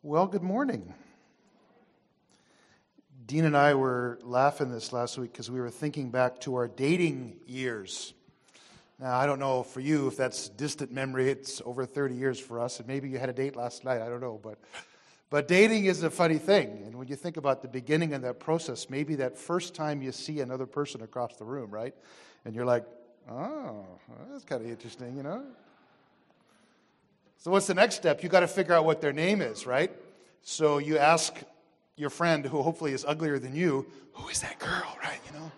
Well, good morning. Dean and I were laughing this last week because we were thinking back to our dating years. Now, I don't know for you if that's distant memory. It's over 30 years for us, and maybe you had a date last night. I don't know, but dating is a funny thing. And when you think about the beginning of that process, maybe that first time you see another person across the room, right? And you're like, oh, that's kind of interesting, you know? So what's the next step? You got to figure out what their name is, right? So you ask your friend, who hopefully is uglier than you, who is that girl, right? You know,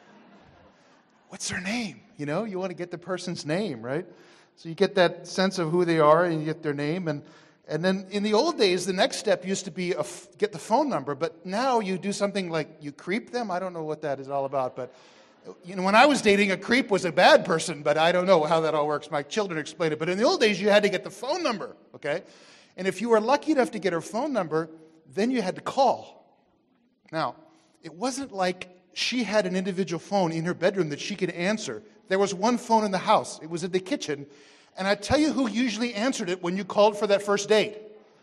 what's her name? You know, you want to get the person's name, right? So you get that sense of who they are, and you get their name, and then in the old days, the next step used to be get the phone number. But now you do something like you creep them. I don't know what that is all about, but. You know, when I was dating, a creep was a bad person, but I don't know how that all works. My children explain it. But in the old days, you had to get the phone number, okay? And if you were lucky enough to get her phone number, then you had to call. Now, it wasn't like she had an individual phone in her bedroom that she could answer. There was one phone in the house. It was in the kitchen. And I tell you who usually answered it when you called for that first date.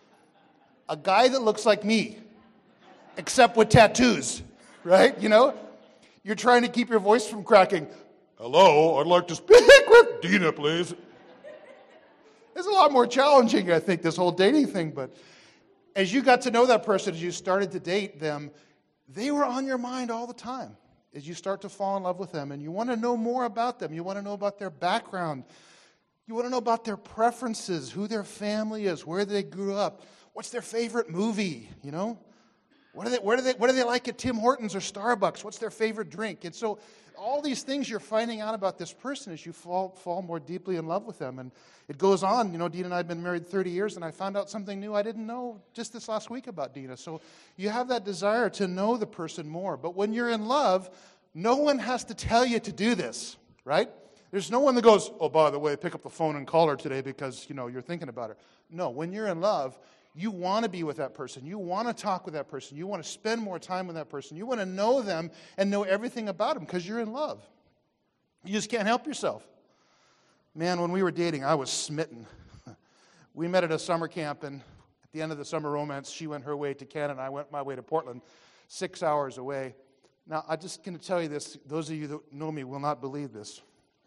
A guy that looks like me, except with tattoos, right? You know? You're trying to keep your voice from cracking. Hello, I'd like to speak with Dina, please. It's a lot more challenging, I think, this whole dating thing. But as you got to know that person, as you started to date them, they were on your mind all the time. As you start to fall in love with them, and you want to know more about them. You want to know about their background. You want to know about their preferences, who their family is, where they grew up, what's their favorite movie, you know? What do they like at Tim Hortons or Starbucks? What's their favorite drink? And so all these things you're finding out about this person as you fall more deeply in love with them. And it goes on. You know, Dina and I have been married 30 years, and I found out something new I didn't know just this last week about Dina. So you have that desire to know the person more. But when you're in love, no one has to tell you to do this, right? There's no one that goes, oh, by the way, pick up the phone and call her today because, you know, you're thinking about her. No, when you're in love, you want to be with that person. You want to talk with that person. You want to spend more time with that person. You want to know them and know everything about them because you're in love. You just can't help yourself. Man, when we were dating, I was smitten. We met at a summer camp, and at the end of the summer romance, she went her way to Canada, and I went my way to Portland, 6 hours away. Now, I'm just going to tell you this. Those of you that know me will not believe this.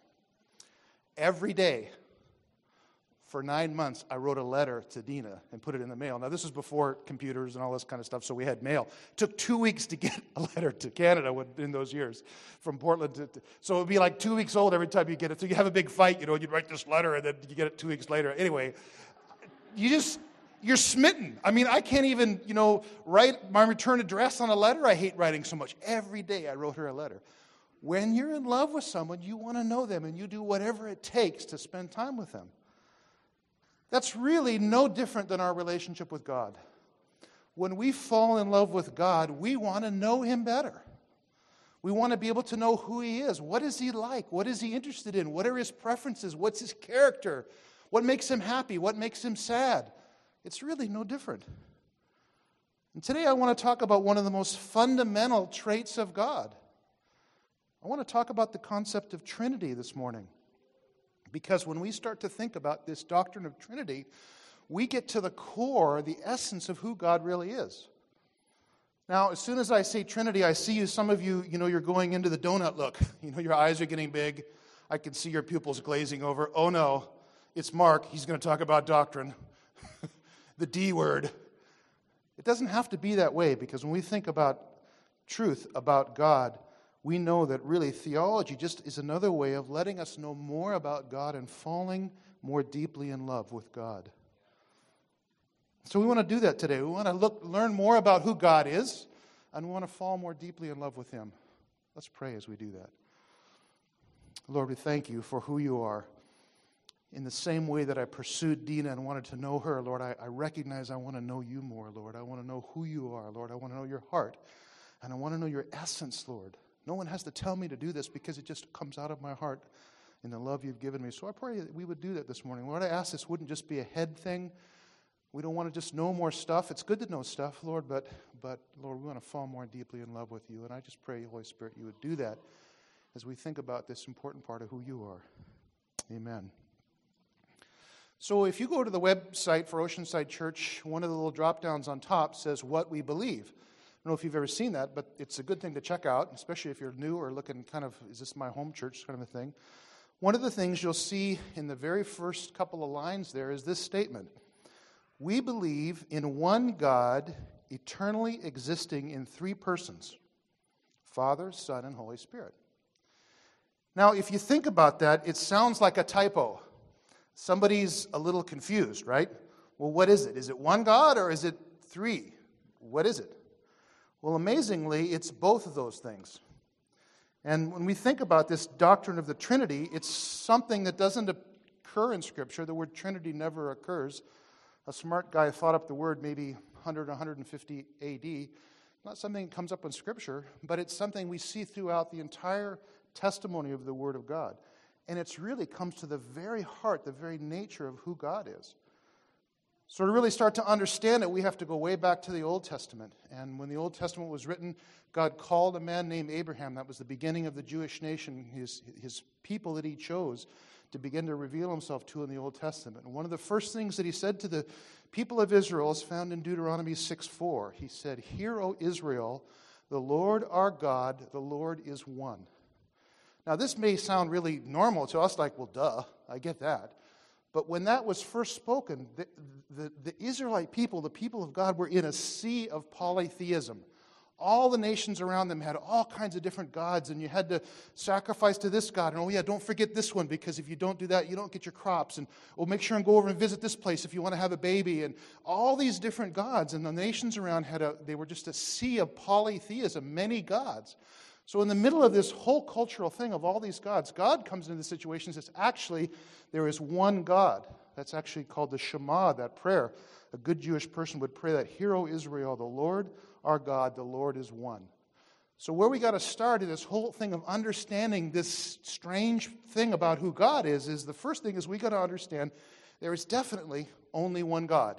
Every day, for 9 months, I wrote a letter to Dina and put it in the mail. Now, this was before computers and all this kind of stuff, so we had mail. It took 2 weeks to get a letter to Canada in those years, from Portland so it would be like 2 weeks old every time you get it. So you have a big fight, you know, and you'd write this letter, and then you get it 2 weeks later. Anyway, you're smitten. I mean, I can't even, you know, write my return address on a letter. I hate writing so much. Every day I wrote her a letter. When you're in love with someone, you want to know them, and you do whatever it takes to spend time with them. That's really no different than our relationship with God. When we fall in love with God, we want to know Him better. We want to be able to know who He is. What is He like? What is He interested in? What are His preferences? What's His character? What makes Him happy? What makes Him sad? It's really no different. And today I want to talk about one of the most fundamental traits of God. I want to talk about the concept of Trinity this morning. Because when we start to think about this doctrine of Trinity, we get to the core, the essence of who God really is. Now, as soon as I say Trinity, I see some of you, you know, you're going into the donut look. You know, your eyes are getting big. I can see your pupils glazing over. Oh no, it's Mark. He's going to talk about doctrine. The D word. It doesn't have to be that way, because when we think about truth, about God, we know that really theology just is another way of letting us know more about God and falling more deeply in love with God. So we want to do that today. We want to learn more about who God is, and we want to fall more deeply in love with Him. Let's pray as we do that. Lord, we thank You for who You are. In the same way that I pursued Dina and wanted to know her, Lord, I recognize I want to know You more, Lord. I want to know who You are, Lord. I want to know Your heart, and I want to know Your essence, Lord. No one has to tell me to do this because it just comes out of my heart in the love You've given me. So I pray that we would do that this morning. Lord, I ask this wouldn't just be a head thing. We don't want to just know more stuff. It's good to know stuff, Lord, but Lord, we want to fall more deeply in love with You. And I just pray, Holy Spirit, You would do that as we think about this important part of who You are. Amen. So if you go to the website for Oceanside Church, one of the little drop-downs on top says what we believe. I don't know if you've ever seen that, but it's a good thing to check out, especially if you're new or looking kind of, is this my home church kind of a thing. One of the things you'll see in the very first couple of lines there is this statement. We believe in one God, eternally existing in three persons, Father, Son, and Holy Spirit. Now, if you think about that, it sounds like a typo. Somebody's a little confused, right? Well, what is it? Is it one God or is it three? What is it? Well, amazingly, it's both of those things. And when we think about this doctrine of the Trinity, it's something that doesn't occur in Scripture. The word Trinity never occurs. A smart guy thought up the word maybe 100, 150 A.D. Not something that comes up in Scripture, but it's something we see throughout the entire testimony of the Word of God. And it really comes to the very heart, the very nature of who God is. So to really start to understand it, we have to go way back to the Old Testament. And when the Old Testament was written, God called a man named Abraham. That was the beginning of the Jewish nation, his people that he chose to begin to reveal himself to in the Old Testament. And one of the first things that he said to the people of Israel is found in Deuteronomy 6:4. He said, "Hear, O Israel, the Lord our God, the Lord is one." Now, this may sound really normal to us, like, well, duh, I get that. But when that was first spoken, the Israelite people, the people of God, were in a sea of polytheism. All the nations around them had all kinds of different gods, and you had to sacrifice to this god. And, oh yeah, don't forget this one, because if you don't do that, you don't get your crops. And, oh, make sure and go over and visit this place if you want to have a baby. And all these different gods. And the nations around they were just a sea of polytheism, many gods. So in the middle of this whole cultural thing of all these gods, God comes into the situation and says, actually, there is one God. That's actually called the Shema, that prayer. A good Jewish person would pray that, "Hear, O Israel, the Lord our God, the Lord is one." So where we got to start in this whole thing of understanding this strange thing about who God is the first thing is we got to understand there is definitely only one God.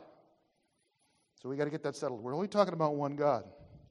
So we got to get that settled. We're only talking about one God.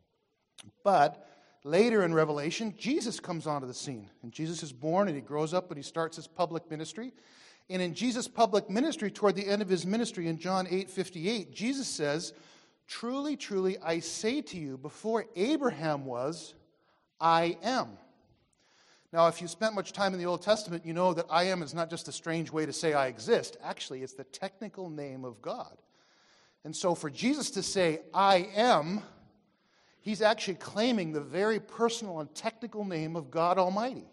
But later in Revelation, Jesus comes onto the scene. And Jesus is born and he grows up and he starts his public ministry. And in Jesus' public ministry, toward the end of his ministry in John 8:58, Jesus says, "Truly, truly, I say to you, before Abraham was, I am." Now, if you spent much time in the Old Testament, you know that I am is not just a strange way to say I exist. Actually, it's the technical name of God. And so for Jesus to say, "I am," he's actually claiming the very personal and technical name of God Almighty.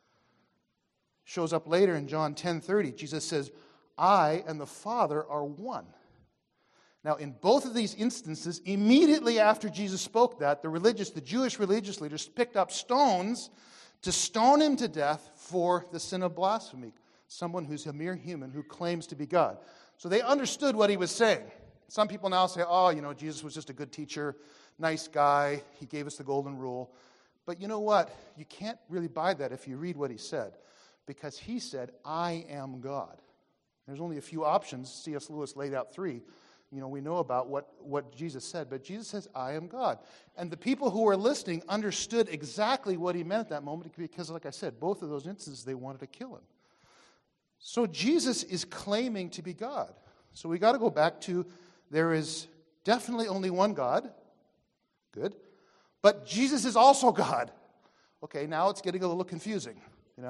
Shows up later in John 10:30. Jesus says, "I and the Father are one." Now, in both of these instances, immediately after Jesus spoke that, the Jewish religious leaders picked up stones to stone him to death for the sin of blasphemy. Someone who's a mere human who claims to be God. So they understood what he was saying. Some people now say, "Oh, Jesus was just a good teacher, nice guy, he gave us the golden rule." But you know what? You can't really buy that if you read what he said. Because he said, "I am God." There's only a few options. C.S. Lewis laid out three. We know about what Jesus said. But Jesus says, "I am God." And the people who were listening understood exactly what he meant at that moment. Because, like I said, both of those instances, they wanted to kill him. So Jesus is claiming to be God. So we got to go back to, there is definitely only one God. Good. But Jesus is also God. Okay, now it's getting a little confusing,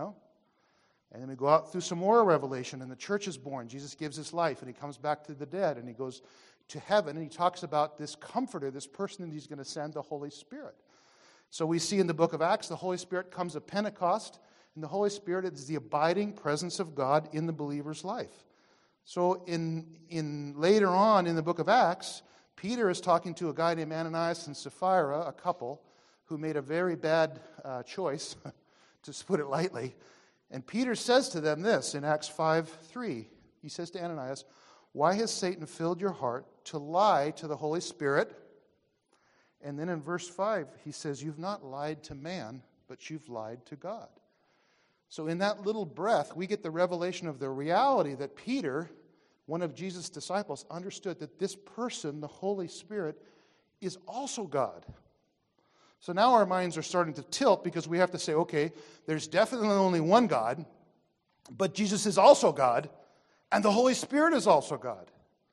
And then we go out through some more revelation, and the church is born. Jesus gives his life, and he comes back to the dead, and he goes to heaven, and he talks about this comforter, this person that he's going to send, the Holy Spirit. So we see in the book of Acts, the Holy Spirit comes at Pentecost, and the Holy Spirit is the abiding presence of God in the believer's life. So in later on in the book of Acts, Peter is talking to a guy named Ananias and Sapphira, a couple, who made a very bad choice, to put it lightly. And Peter says to them this in Acts 5:3. He says to Ananias, "Why has Satan filled your heart to lie to the Holy Spirit?" And then in verse 5, he says, "You've not lied to man, but you've lied to God." So in that little breath, we get the revelation of the reality that Peter, one of Jesus' disciples, understood that this person, the Holy Spirit, is also God. So now our minds are starting to tilt because we have to say, okay, there's definitely only one God, but Jesus is also God, And the Holy Spirit is also God.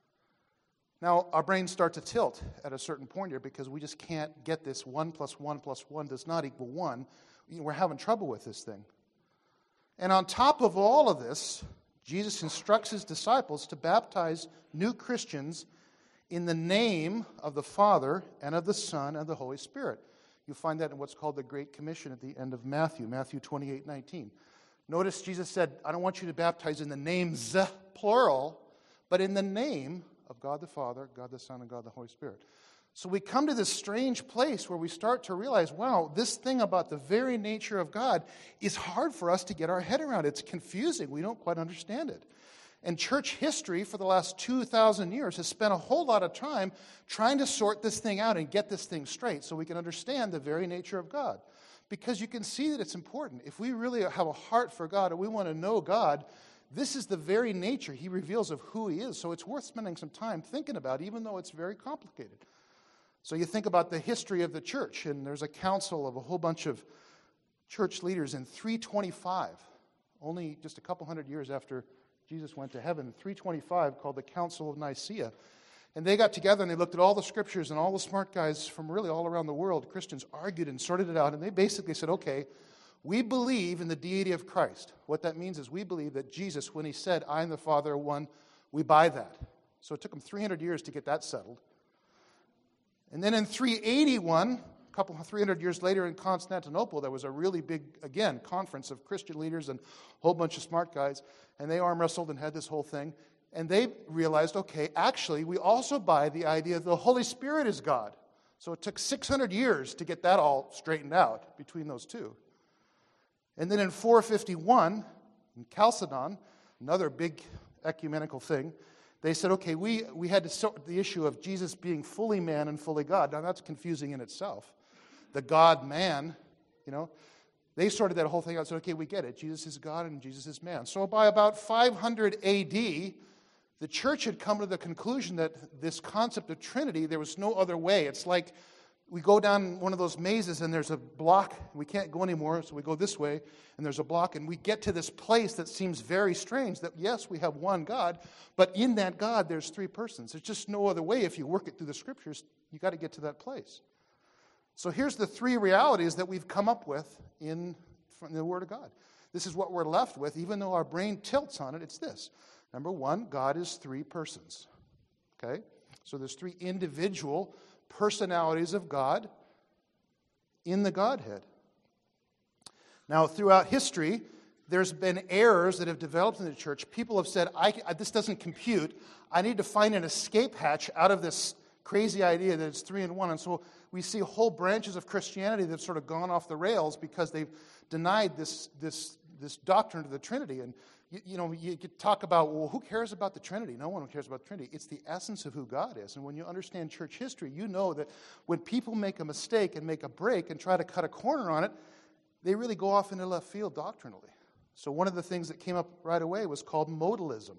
Now, our brains start to tilt at a certain point here because we just can't get this 1 plus 1 plus 1 does not equal 1. We're having trouble with this thing. And on top of all of this, Jesus instructs his disciples to baptize new Christians in the name of the Father and of the Son and the Holy Spirit. You'll find that in what's called the Great Commission at the end of Matthew 28:19. Notice Jesus said, I don't want you to baptize in the names, plural, but in the name of God the Father, God the Son, and God the Holy Spirit. So we come to this strange place where we start to realize, wow, this thing about the very nature of God is hard for us to get our head around. It's confusing. We don't quite understand it. And church history for the last 2,000 years has spent a whole lot of time trying to sort this thing out and get this thing straight so we can understand the very nature of God. Because you can see that it's important. If we really have a heart for God and we want to know God, this is the very nature He reveals of who He is. So it's worth spending some time thinking about, even though it's very complicated. So you think about the history of the church, and there's a council of a whole bunch of church leaders in 325, only just a couple hundred years after Jesus went to heaven, 325, called the Council of Nicaea. And they got together and they looked at all the scriptures, and all the smart guys from really all around the world, Christians, argued and sorted it out. And they basically said, okay, we believe in the deity of Christ. What that means is we believe that Jesus, when He said, I and the Father are one, we buy that. So it took them 300 years to get that settled. And then in 381, 300 years later in Constantinople, there was a really big, again, conference of Christian leaders and a whole bunch of smart guys. And they arm wrestled and had this whole thing. And they realized, okay, actually, we also buy the idea that the Holy Spirit is God. So it took 600 years to get that all straightened out between those two. And then in 451, in Chalcedon, another big ecumenical thing, they said, okay, we had to sort the issue of Jesus being fully man and fully God. Now, that's confusing in itself. The God-man, they sorted that whole thing out and said, okay, we get it. Jesus is God and Jesus is man. So by about 500 A.D., the church had come to the conclusion that this concept of Trinity, there was no other way. It's like we go down one of those mazes and there's a block. We can't go anymore, so we go this way, and there's a block, and we get to this place that seems very strange, that yes, we have one God, but in that God there's three persons. There's just no other way. If you work it through the Scriptures, you got to get to that place. So here's the three realities that we've come up with in the Word of God. This is what we're left with, even though our brain tilts on it. It's this. Number one, God is three persons. Okay? So there's three individual personalities of God in the Godhead. Now, throughout history, there's been errors that have developed in the church. People have said, this doesn't compute. I need to find an escape hatch out of this crazy idea that it's three in one. And so we see whole branches of Christianity that have sort of gone off the rails because they've denied this doctrine of the Trinity. And you could talk about, well, who cares about the Trinity? No one cares about the Trinity. It's the essence of who God is. And when you understand church history, you know that when people make a mistake and make a break and try to cut a corner on it, they really go off into left field doctrinally. So one of the things that came up right away was called modalism.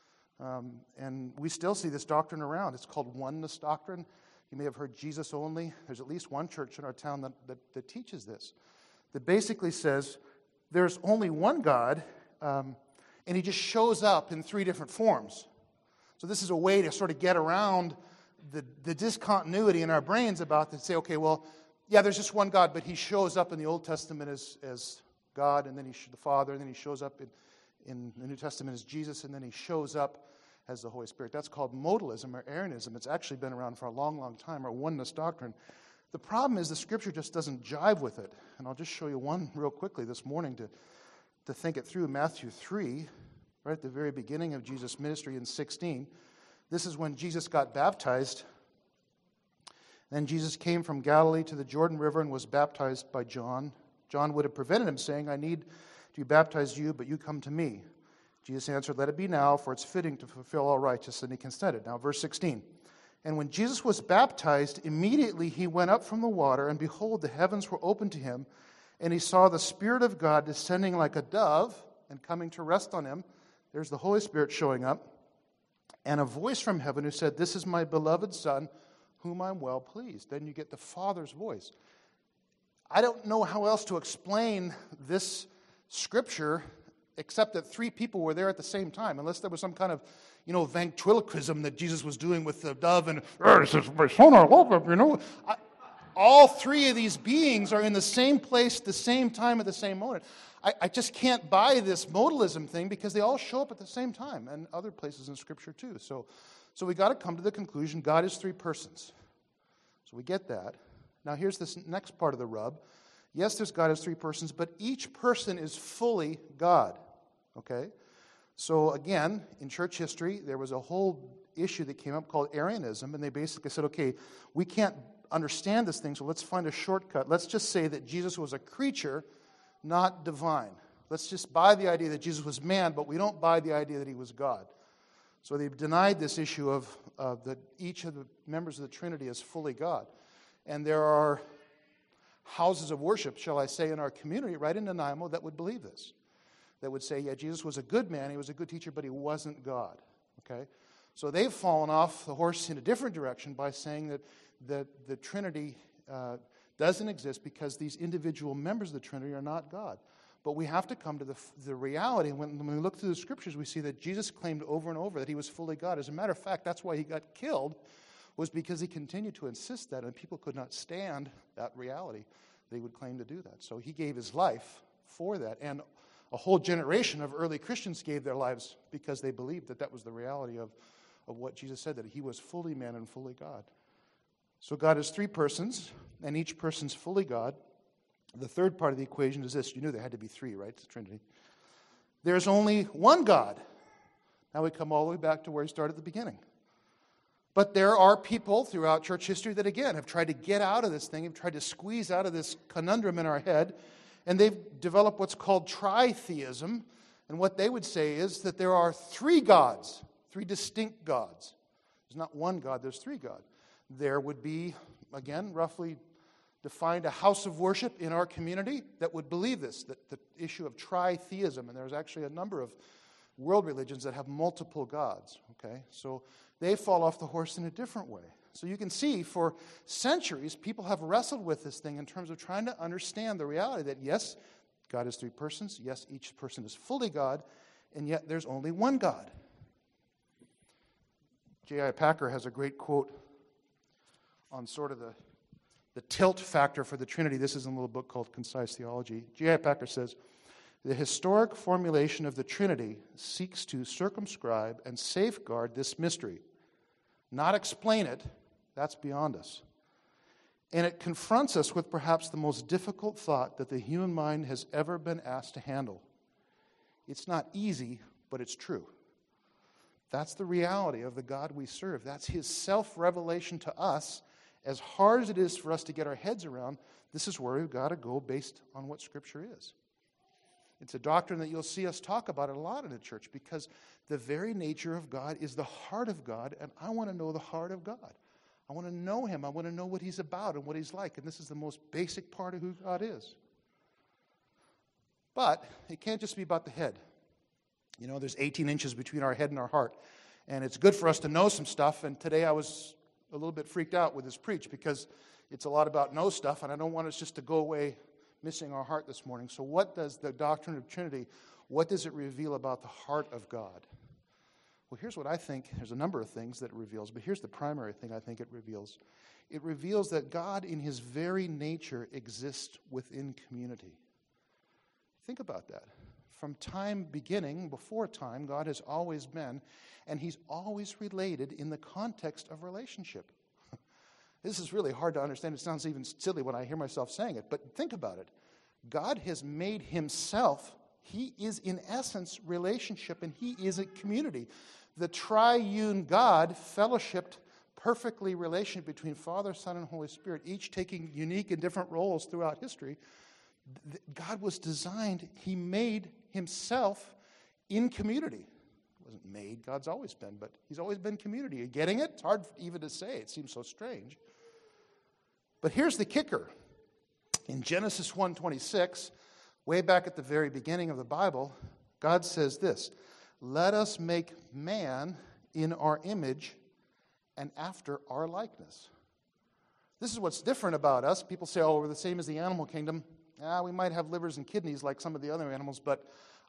And we still see this doctrine around. It's called oneness doctrine. You may have heard Jesus only. There's at least one church in our town that teaches this. That basically says there's only one God, and He just shows up in three different forms. So this is a way to sort of get around the discontinuity in our brains about to say, okay, well, yeah, there's just one God, but He shows up in the Old Testament as God, and then the Father, and then He shows up in the New Testament as Jesus, and then He shows up as the Holy Spirit. That's called modalism or Arianism. It's actually been around for a long, long time, or oneness doctrine. The problem is the Scripture just doesn't jive with it. And I'll just show you one real quickly this morning to think it through. Matthew 3, right at the very beginning of Jesus' ministry in 16. This is when Jesus got baptized. Then Jesus came from Galilee to the Jordan River and was baptized by John. John would have prevented him, saying, I need to baptize you, but you come to me. Jesus answered, let it be now, for it's fitting to fulfill all righteousness. And He consented. Now, verse 16. And when Jesus was baptized, immediately He went up from the water, and behold, the heavens were opened to Him, and He saw the Spirit of God descending like a dove and coming to rest on Him. There's the Holy Spirit showing up. And a voice from heaven who said, this is my beloved Son, whom I'm well pleased. Then you get the Father's voice. I don't know how else to explain this Scripture accept that three people were there at the same time, unless there was some kind of, ventriloquism that Jesus was doing with the dove and, this is my son, I love him, all three of these beings are in the same place, the same time, at the same moment. I just can't buy this modalism thing because they all show up at the same time, and other places in Scripture too. So we got to come to the conclusion God is three persons. So we get that. Now here's this next part of the rub. Yes, there's God as three persons, but each person is fully God. Okay? So again, in church history, there was a whole issue that came up called Arianism, and they basically said, okay, we can't understand this thing, so let's find a shortcut. Let's just say that Jesus was a creature, not divine. Let's just buy the idea that Jesus was man, but we don't buy the idea that he was God. So they've denied this issue of that each of the members of the Trinity is fully God. And there are houses of worship, shall I say, in our community, right in Nanaimo, that would believe this. That would say, yeah, Jesus was a good man, he was a good teacher, but he wasn't God. Okay? So they've fallen off the horse in a different direction by saying that the Trinity doesn't exist because these individual members of the Trinity are not God. But we have to come to the reality. When we look through the Scriptures, we see that Jesus claimed over and over that he was fully God. As a matter of fact, that's why he got killed, was because he continued to insist that, and people could not stand that reality that he would claim to do that. So he gave his life for that. And a whole generation of early Christians gave their lives because they believed that that was the reality of what Jesus said, that he was fully man and fully God. So God is three persons, and each person's fully God. The third part of the equation is this. You knew there had to be three, right? It's the Trinity. There's only one God. Now we come all the way back to where he started at the beginning. But there are people throughout church history that, again, have tried to get out of this thing, have tried to squeeze out of this conundrum in our head, and they've developed what's called tritheism. And what they would say is that there are three gods, three distinct gods. There's not one God, there's three gods. There would be, again, roughly defined a house of worship in our community that would believe this, that the issue of tritheism, and there's actually a number of world religions that have multiple gods, okay? So they fall off the horse in a different way. So you can see for centuries, people have wrestled with this thing in terms of trying to understand the reality that, yes, God is three persons, yes, each person is fully God, and yet there's only one God. J.I. Packer has a great quote on sort of the tilt factor for the Trinity. This is in a little book called Concise Theology. J.I. Packer says, the historic formulation of the Trinity seeks to circumscribe and safeguard this mystery, not explain it. That's beyond us. And it confronts us with perhaps the most difficult thought that the human mind has ever been asked to handle. It's not easy, but it's true. That's the reality of the God we serve. That's his self-revelation to us. As hard as it is for us to get our heads around, this is where we've got to go based on what Scripture is. It's a doctrine that you'll see us talk about a lot in the church because the very nature of God is the heart of God, and I want to know the heart of God. I want to know him. I want to know what he's about and what he's like, and this is the most basic part of who God is. But it can't just be about the head. You know, there's 18 inches between our head and our heart, and it's good for us to know some stuff, and today I was a little bit freaked out with this preach because it's a lot about know stuff, and I don't want us just to go away missing our heart this morning. So what does the doctrine of Trinity, what does it reveal about the heart of God? Well, here's what I think. There's a number of things that it reveals, but here's the primary thing I think it reveals. It reveals that God in his very nature exists within community. Think about that. From time beginning, before time, God has always been, and he's always related in the context of relationship. This is really hard to understand. It sounds even silly when I hear myself saying it, but think about it. God has made himself, he is in essence relationship, and he is a community. The triune God fellowshipped perfectly relationship between Father, Son, and Holy Spirit, each taking unique and different roles throughout history. God was designed, he made himself in community. He wasn't made, God's always been, but he's always been community. Are you getting it? It's hard even to say. It seems so strange. But here's the kicker. In Genesis 1:26, way back at the very beginning of the Bible, God says this, let us make man in our image and after our likeness. This is what's different about us. People say, oh, we're the same as the animal kingdom. We might have livers and kidneys like some of the other animals, but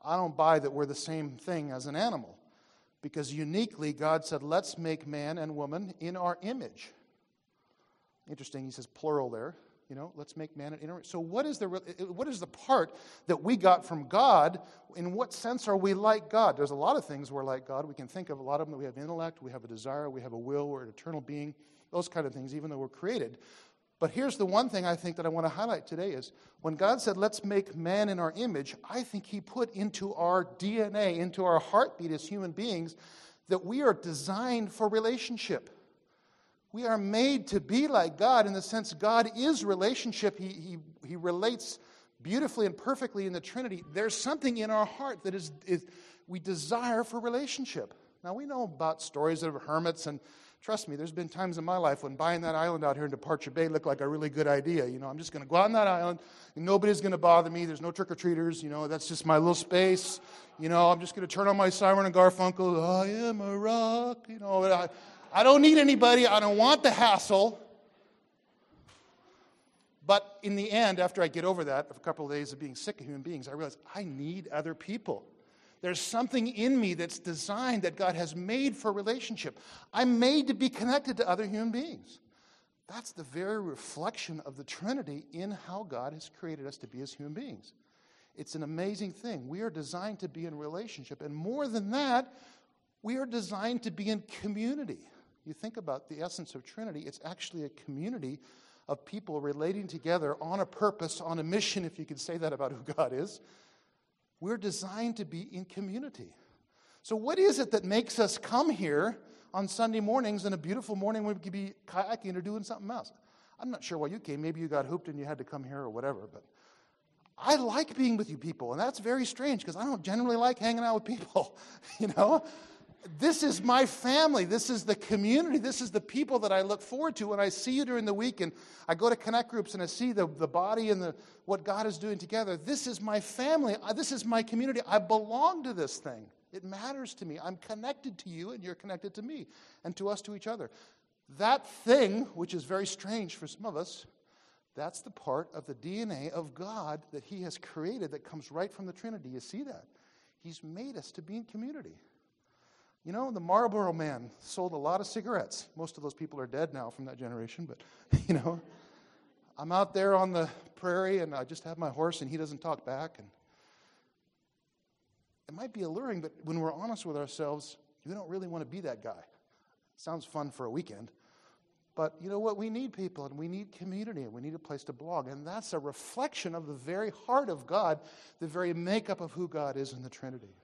I don't buy that we're the same thing as an animal. Because uniquely, God said, let's make man and woman in our image. Interesting, he says plural there. Let's make man in our image. So what is the part that we got from God? In what sense are we like God? There's a lot of things we're like God. We can think of a lot of them. That we have intellect, we have a desire, we have a will, we're an eternal being. Those kind of things, even though we're created. But here's the one thing I think that I want to highlight today is when God said, let's make man in our image, I think he put into our DNA, into our heartbeat as human beings, that we are designed for relationship. We are made to be like God in the sense God is relationship. He relates beautifully and perfectly in the Trinity. There's something in our heart that is we desire for relationship. Now, we know about stories of hermits, and trust me, there's been times in my life when buying that island out here in Departure Bay looked like a really good idea. I'm just going to go out on that island, and nobody's going to bother me. There's no trick-or-treaters. That's just my little space. I'm just going to turn on my Simon and Garfunkel. I am a rock. I don't need anybody. I don't want the hassle. But in the end, after I get over that, a couple of days of being sick of human beings, I realize I need other people. There's something in me that's designed that God has made for relationship. I'm made to be connected to other human beings. That's the very reflection of the Trinity in how God has created us to be as human beings. It's an amazing thing. We are designed to be in relationship. And more than that, we are designed to be in community. You think about the essence of Trinity, it's actually a community of people relating together on a purpose, on a mission, if you could say that about who God is. We're designed to be in community. So what is it that makes us come here on Sunday mornings and a beautiful morning when we could be kayaking or doing something else? I'm not sure why you came. Maybe you got hooped and you had to come here or whatever. But I like being with you people, and that's very strange because I don't generally like hanging out with people. This is my family. This is the community. This is the people that I look forward to when I see you during the week and I go to connect groups and I see the body and what God is doing together. This is my family. This is my community. I belong to this thing. It matters to me. I'm connected to you and you're connected to me and to us, to each other. That thing, which is very strange for some of us, that's the part of the DNA of God that he has created that comes right from the Trinity. You see that? He's made us to be in community. The Marlboro Man sold a lot of cigarettes. Most of those people are dead now from that generation, but, I'm out there on the prairie and I just have my horse and he doesn't talk back. And it might be alluring, but when we're honest with ourselves, we don't really want to be that guy. Sounds fun for a weekend. But you know what? We need people and we need community and we need a place to belong. And that's a reflection of the very heart of God, the very makeup of who God is in the Trinity.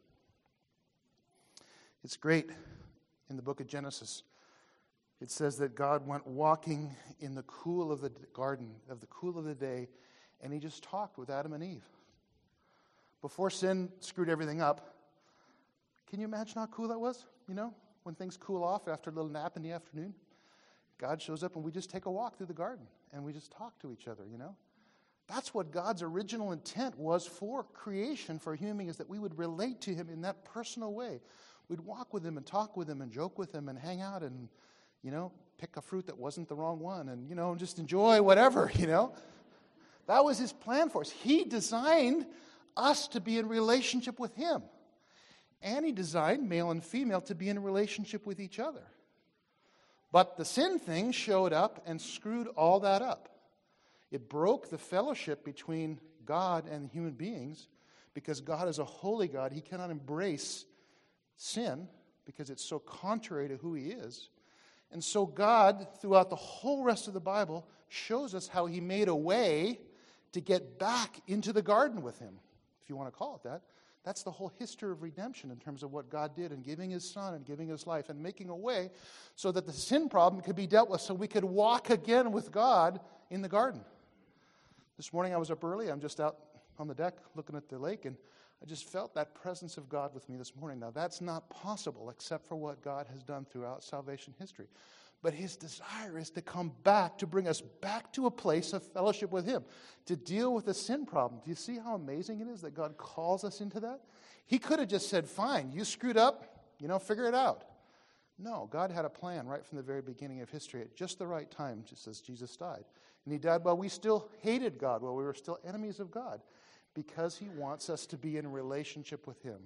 It's great in the book of Genesis. It says that God went walking in the cool of the garden, of the cool of the day, and he just talked with Adam and Eve. Before sin screwed everything up, can you imagine how cool that was? When things cool off after a little nap in the afternoon, God shows up and we just take a walk through the garden and we just talk to each other, That's what God's original intent was for creation, for human, is that we would relate to him in that personal way. We'd walk with him and talk with him and joke with him and hang out and, pick a fruit that wasn't the wrong one and, just enjoy whatever, That was his plan for us. He designed us to be in relationship with him. And he designed male and female to be in a relationship with each other. But the sin thing showed up and screwed all that up. It broke the fellowship between God and human beings because God is a holy God. He cannot embrace sin because it's so contrary to who he is. And so God, throughout the whole rest of the Bible, shows us how he made a way to get back into the garden with him, if you want to call it that. That's the whole history of redemption in terms of what God did in giving his son and giving his life and making a way so that the sin problem could be dealt with so we could walk again with God in the garden. This morning I was up early. I'm just out on the deck looking at the lake, and I just felt that presence of God with me this morning. Now, that's not possible except for what God has done throughout salvation history. But his desire is to come back, to bring us back to a place of fellowship with him, to deal with the sin problem. Do you see how amazing it is that God calls us into that? He could have just said, fine, you screwed up, figure it out. No, God had a plan right from the very beginning of history at just the right time, just as Jesus died. And he died while we still hated God, while we were still enemies of God. Because he wants us to be in a relationship with him.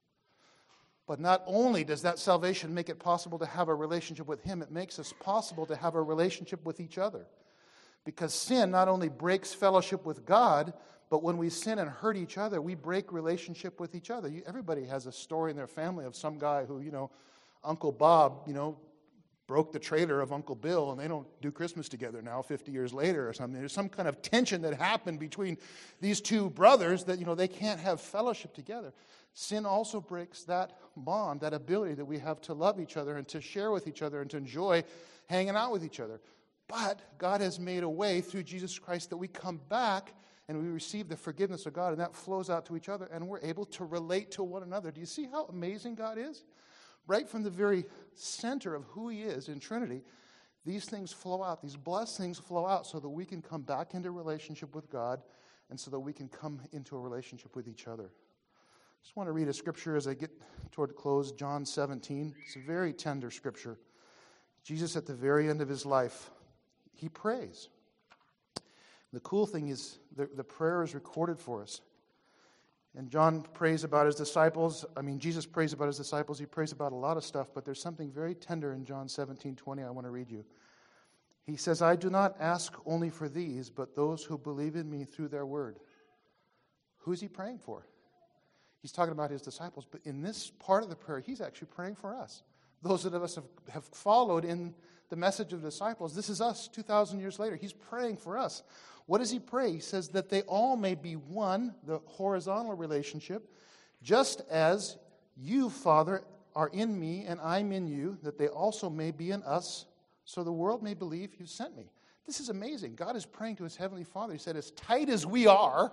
But not only does that salvation make it possible to have a relationship with him, it makes us possible to have a relationship with each other. Because sin not only breaks fellowship with God, but when we sin and hurt each other, we break relationship with each other. Everybody has a story in their family of some guy who, Uncle Bob, broke the trailer of Uncle Bill, and they don't do Christmas together now 50 years later or something. There's some kind of tension that happened between these two brothers that, they can't have fellowship together. Sin also breaks that bond, that ability that we have to love each other and to share with each other and to enjoy hanging out with each other. But God has made a way through Jesus Christ that we come back and we receive the forgiveness of God, and that flows out to each other, and we're able to relate to one another. Do you see how amazing God is? Right from the very center of who he is in Trinity, these things flow out, these blessings flow out so that we can come back into relationship with God and so that we can come into a relationship with each other. I just want to read a scripture as I get toward the close, John 17. It's a very tender scripture. Jesus, at the very end of his life, he prays. The cool thing is the prayer is recorded for us. And John prays about his disciples. Jesus prays about his disciples. He prays about a lot of stuff, but there's something very tender in John 17:20 I want to read you. He says, I do not ask only for these, but those who believe in me through their word. Who's he praying for? He's talking about his disciples, but in this part of the prayer, he's actually praying for us. Those of us have followed in the message of the disciples. This is us 2,000 years later. He's praying for us. What does he pray? He says that they all may be one, the horizontal relationship, just as you, Father, are in me and I'm in you, that they also may be in us, so the world may believe you sent me. This is amazing. God is praying to his heavenly Father. He said, as tight as we are,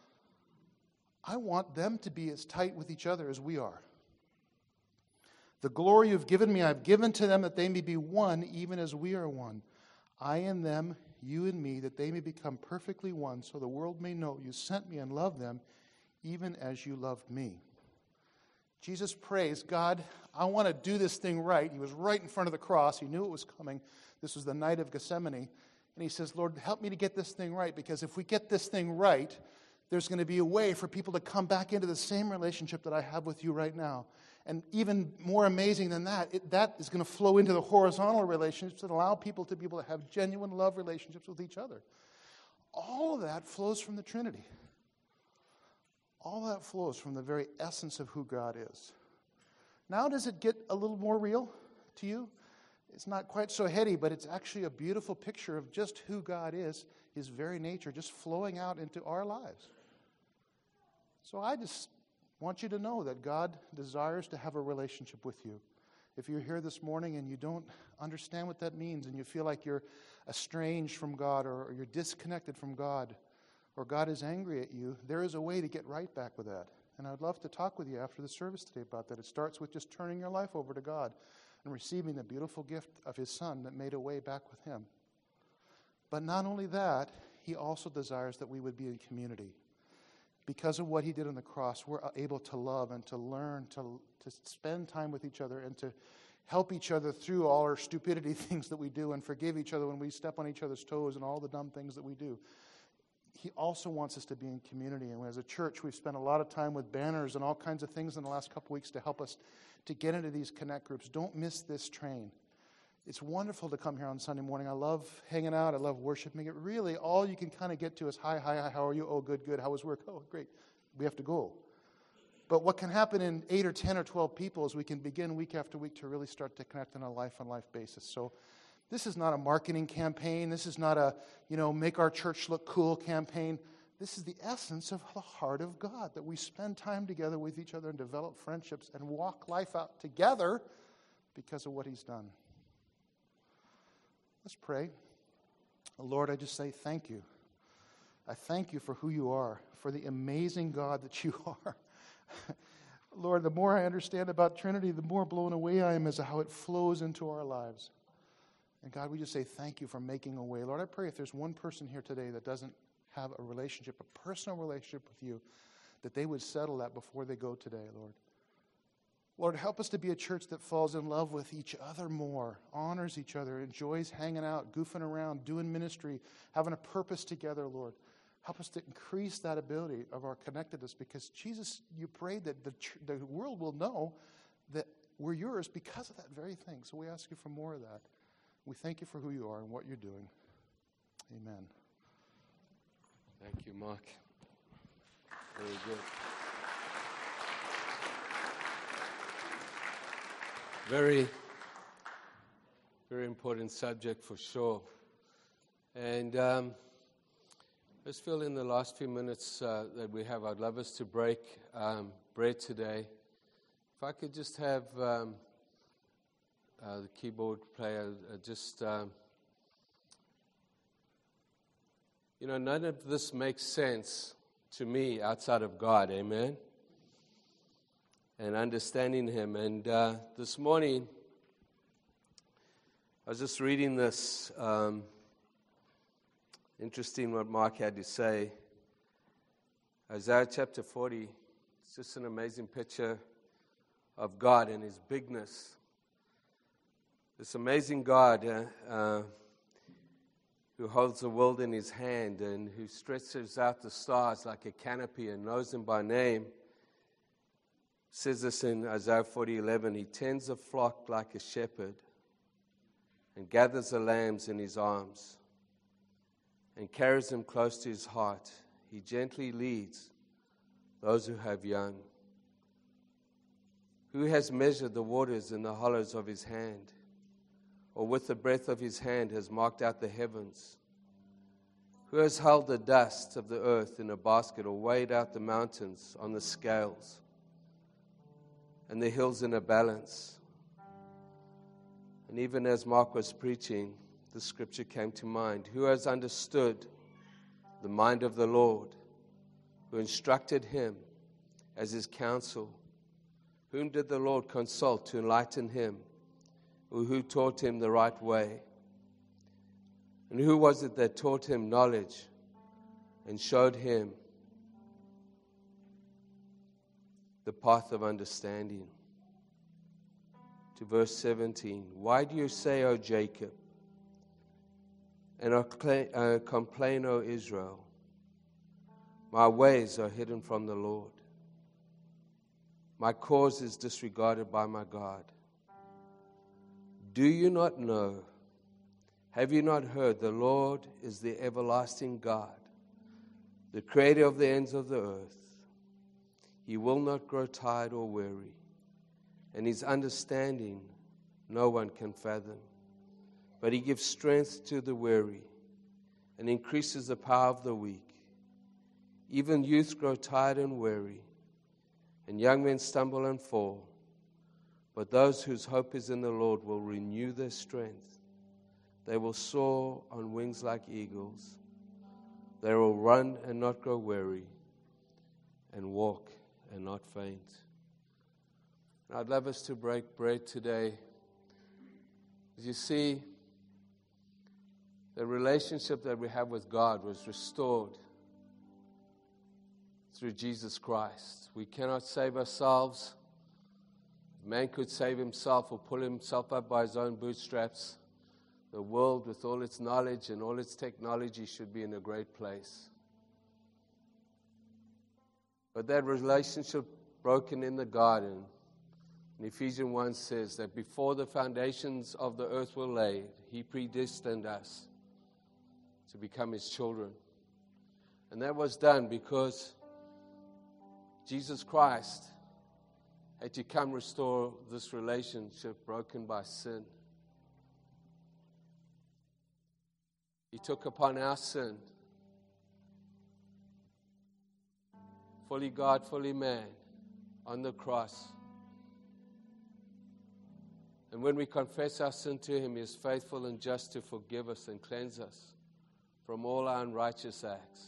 I want them to be as tight with each other as we are. The glory you've given me, I've given to them that they may be one, even as we are one. I and them, you and me, that they may become perfectly one, so the world may know you sent me and loved them, even as you loved me. Jesus prays, God, I want to do this thing right. He was right in front of the cross. He knew it was coming. This was the night of Gethsemane. And he says, Lord, help me to get this thing right, because if we get this thing right, there's going to be a way for people to come back into the same relationship that I have with you right now. And even more amazing than that, that is going to flow into the horizontal relationships that allow people to be able to have genuine love relationships with each other. All of that flows from the Trinity. All that flows from the very essence of who God is. Now does it get a little more real to you? It's not quite so heady, but it's actually a beautiful picture of just who God is, his very nature, just flowing out into our lives. So I just want you to know that God desires to have a relationship with you. If you're here this morning and you don't understand what that means and you feel like you're estranged from God or you're disconnected from God or God is angry at you, there is a way to get right back with that. And I'd love to talk with you after the service today about that. It starts with just turning your life over to God and receiving the beautiful gift of his Son that made a way back with him. But not only that, he also desires that we would be in community. Because of what he did on the cross, we're able to love and to learn, to spend time with each other and to help each other through all our stupidity things that we do and forgive each other when we step on each other's toes and all the dumb things that we do. He also wants us to be in community. And as a church, we've spent a lot of time with banners and all kinds of things in the last couple weeks to help us to get into these connect groups. Don't miss this train. It's wonderful to come here on Sunday morning. I love hanging out. I love worshiping. It really, all you can kind of get to is, hi, how are you? Oh, good. How was work? Oh, great. We have to go. But what can happen in 8 or 10 or 12 people is we can begin week after week to really start to connect on a life-on-life basis. So this is not a marketing campaign. This is not a, make our church look cool campaign. This is the essence of the heart of God, that we spend time together with each other and develop friendships and walk life out together because of what he's done. Let's pray. Lord, I just say thank you. I thank you for who you are, for the amazing God that you are. Lord, the more I understand about Trinity, the more blown away I am as to how it flows into our lives. And God, we just say thank you for making a way. Lord, I pray if there's one person here today that doesn't have a relationship, a personal relationship with you, that they would settle that before they go today, Lord. Lord, help us to be a church that falls in love with each other more, honors each other, enjoys hanging out, goofing around, doing ministry, having a purpose together, Lord. Help us to increase that ability of our connectedness, because Jesus, you prayed that the world will know that we're yours because of that very thing. So we ask you for more of that. We thank you for who you are and what you're doing. Amen. Thank you, Mark. Very good. Very, very important subject for sure. And I just feel in the last few minutes that we have, I'd love us to break bread today. If I could just have the keyboard player none of this makes sense to me outside of God, amen? And understanding Him. And this morning, I was just reading this. Interesting what Mark had to say. Isaiah chapter 40. It's just an amazing picture of God and His bigness. This amazing God who holds the world in His hand and who stretches out the stars like a canopy and knows them by name. Says this in Isaiah 40:11. He tends a flock like a shepherd and gathers the lambs in His arms and carries them close to His heart. He gently leads those who have young. Who has measured the waters in the hollows of His hand, or with the breath of His hand has marked out the heavens? Who has held the dust of the earth in a basket, or weighed out the mountains on the scales and the hills in a balance? And even as Mark was preaching, the scripture came to mind. Who has understood the mind of the Lord, who instructed Him as His counsel? Whom did the Lord consult to enlighten him, or who taught him the right way? And who was it that taught him knowledge and showed him the path of understanding? To verse 17. Why do you say, O Jacob, and complain, O Israel? My ways are hidden from the Lord. My cause is disregarded by my God. Do you not know? Have you not heard? The Lord is the everlasting God, the creator of the ends of the earth. He will not grow tired or weary, and His understanding no one can fathom. But He gives strength to the weary and increases the power of the weak. Even youths grow tired and weary, and young men stumble and fall. But those whose hope is in the Lord will renew their strength. They will soar on wings like eagles. They will run and not grow weary, and walk and not faint. And I'd love us to break bread today. As you see, the relationship that we have with God was restored through Jesus Christ. We cannot save ourselves. If man could save himself or pull himself up by his own bootstraps, the world with all its knowledge and all its technology should be in a great place. But that relationship broken in the garden, in Ephesians 1 says that before the foundations of the earth were laid, He predestined us to become His children. And that was done because Jesus Christ had to come restore this relationship broken by sin. He took upon our sin, fully God, fully man, on the cross. And when we confess our sin to Him, He is faithful and just to forgive us and cleanse us from all our unrighteous acts.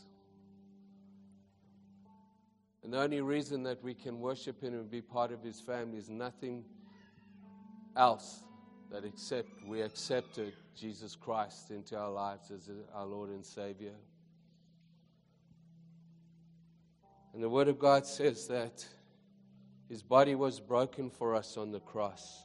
And the only reason that we can worship Him and be part of His family is nothing else that except we accepted Jesus Christ into our lives as our Lord and Savior. And the Word of God says that His body was broken for us on the cross.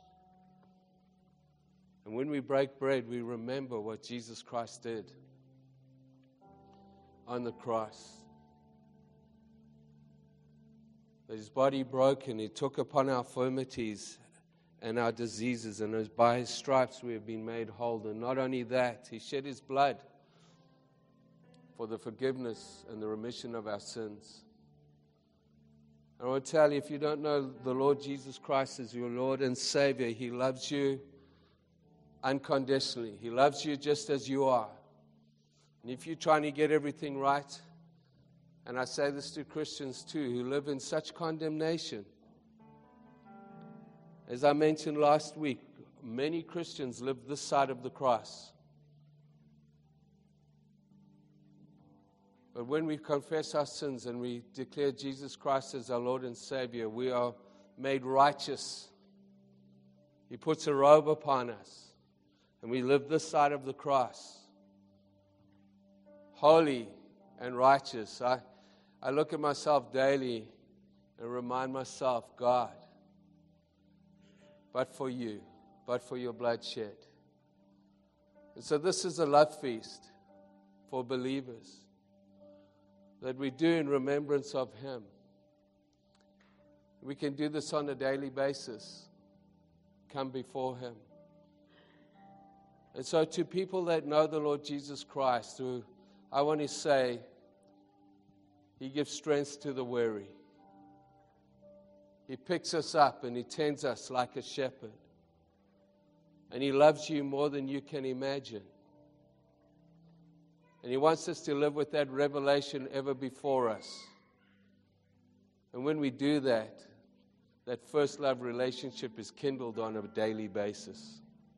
And when we break bread, we remember what Jesus Christ did on the cross. That his body broken, he took upon our infirmities and our diseases, and as by his stripes we have been made whole. And not only that, he shed his blood for the forgiveness and the remission of our sins. And I want to tell you, if you don't know the Lord Jesus Christ as your Lord and Savior, he loves you unconditionally. He loves you just as you are. And if you're trying to get everything right, and I say this to Christians too, who live in such condemnation. As I mentioned last week, many Christians live this side of the cross. But when we confess our sins and we declare Jesus Christ as our Lord and Savior, we are made righteous. He puts a robe upon us, and we live this side of the cross, holy and righteous. I look at myself daily and remind myself, God, but for you, but for your blood shed. And so this is a love feast for believers that we do in remembrance of him. We can do this on a daily basis. Come before him. And so to people that know the Lord Jesus Christ, who I want to say, he gives strength to the weary. He picks us up and he tends us like a shepherd. And he loves you more than you can imagine. And he wants us to live with that revelation ever before us. And when we do that, that first love relationship is kindled on a daily basis.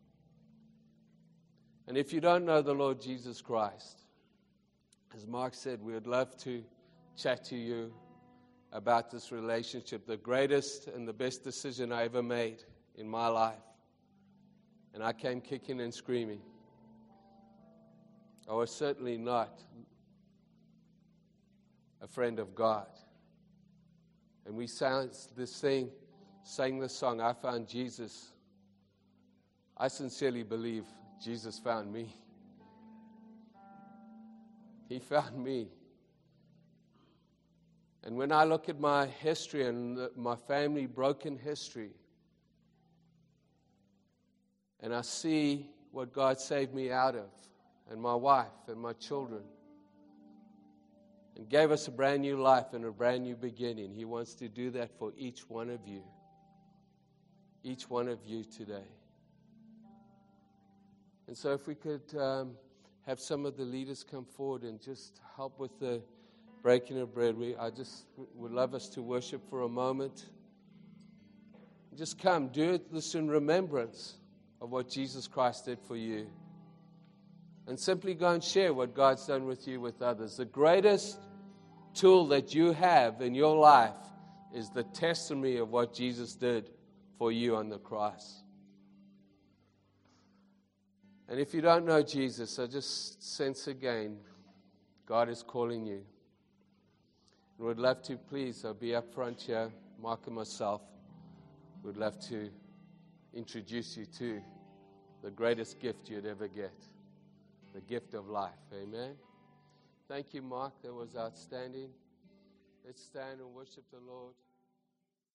And if you don't know the Lord Jesus Christ, as Mark said, we would love to chat to you about this relationship, the greatest and the best decision I ever made in my life. And I came kicking and screaming. I was certainly not a friend of God. And we sang this song, I Found Jesus. I sincerely believe Jesus found me. He found me. And when I look at my history and my family broken history, and I see what God saved me out of, and my wife and my children, and gave us a brand new life and a brand new beginning, he wants to do that for each one of you today. And so if we could have some of the leaders come forward and just help with the breaking of bread. I just would love us to worship for a moment. Just come, do this in remembrance of what Jesus Christ did for you. And simply go and share what God's done with you with others. The greatest tool that you have in your life is the testimony of what Jesus did for you on the cross. And if you don't know Jesus, I just sense again, God is calling you. And we'd love to, please, I'll be up front here, Mark and myself. We'd love to introduce you to the greatest gift you'd ever get, the gift of life. Amen. Thank you, Mark. That was outstanding. Let's stand and worship the Lord.